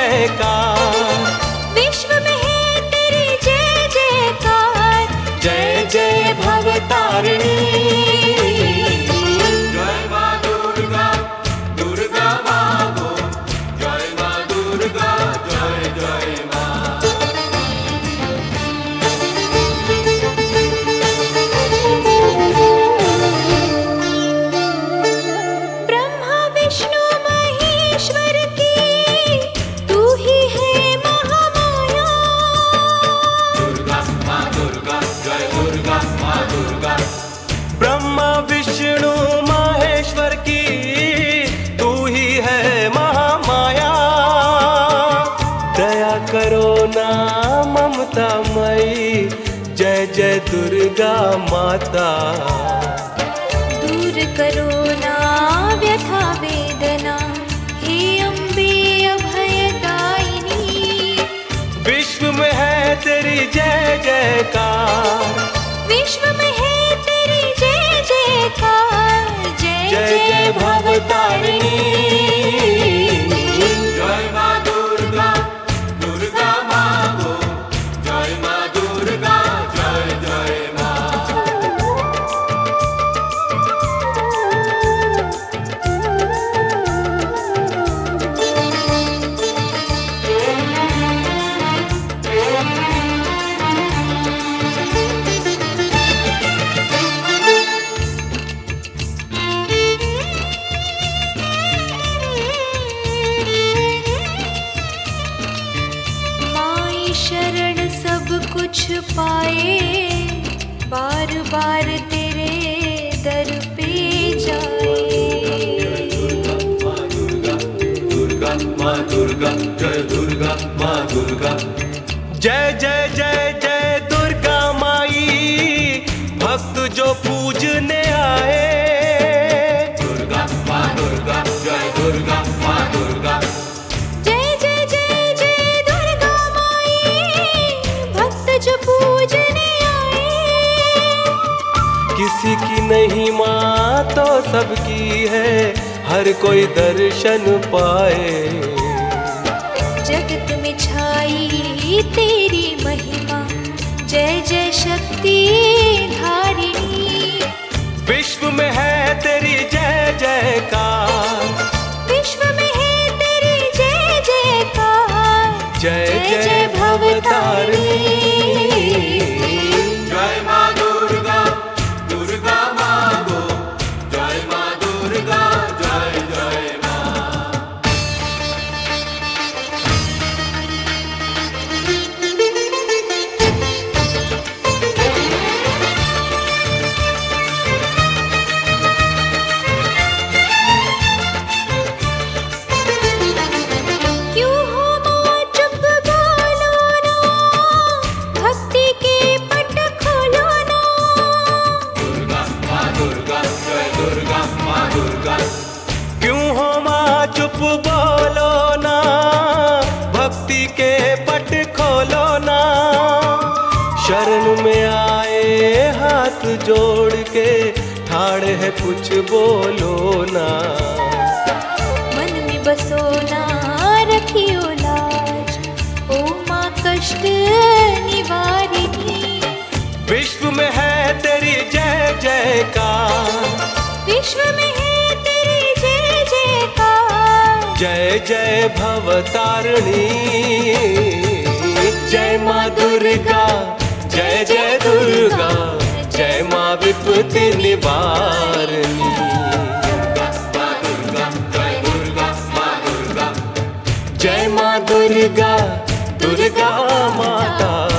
जयकार। विश्व में है तेरी जय जयकार, जय जय भवतारिणी। जय माँ दुर्गा, दुर्गा माँ गो, जय माँ दुर्गा, जय जय माँ। ब्रह्मा विष्णु महेश्वर की तू ही है महामाया। दुर्गा माँ दुर्गा, जय दुर्गा माँ दुर्गा। ब्रह्मा विष्णु महेश्वर की तू ही है महामाया। दया करो ना ममता मई, जय जय दुर्गा माता। दूर करो ना व्यथा वेदना, हे अम्बे अभयदायिनी। विश्व में है तेरी जय जयकार, विश्व में है तेरी जय जयकार, जय जय जय भवतारिणी। जय माँ दुर्गा, दुर्गा माँ गो, जय माँ दुर्गा, जय जय माँ। माई शरण सब कुछ पाए, बार बार तेरे दर पे जाए। माँ दुर्गा, दुर्गा माँ दुर्गा, जय दुर्गा माँ दुर्गा। जय जय जय जय दुर्गा माई, भक्त जो पूजने आए। दुर्गा माँ दुर्गा, जय दुर्गा माँ दुर्गा। जय जय जय जय दुर्गा माई, भक्त जो पूजने आए। किसी की नहीं माँ तो सबकी है, हर कोई दर्शन पाए। जगत में छाई तेरी महिमा, जय जय शक्ति धारिणी। विश्व में है तेरी जय जयकार, विश्व में है तेरी जय जयकार, जय जय भवतारिणी। जय माँ दुर्गा, दुर्गा माँ गो, जय माँ दुर्गा, जय जय माँ। क्यों हो माँ चुप बोलो ना, भक्ति के पट खोलो ना। दुर्गा माँ दुर्गा, जय दुर्गा माँ दुर्गा। क्यों हो माँ चुप बोलो ना, भक्ति के पट खोलो ना। शरण में आए हाथ जोड़ के, ठाड़े है कुछ बोलो ना। मन में बसो ना रखियो लाज, ओ माँ कष्ट निवारिणी। विश्व में है तेरी जय जयकार, विश्व में है तेरी जय जयकार, जय जय भवतारिणी। जय माँ दुर्गा, जय जय दुर्गा, जय माँ विपत्ति निवारणी। माँ दुर्गा, जय दुर्गा माँ दुर्गा। जय माँ दुर्गा, दुर्गा माता।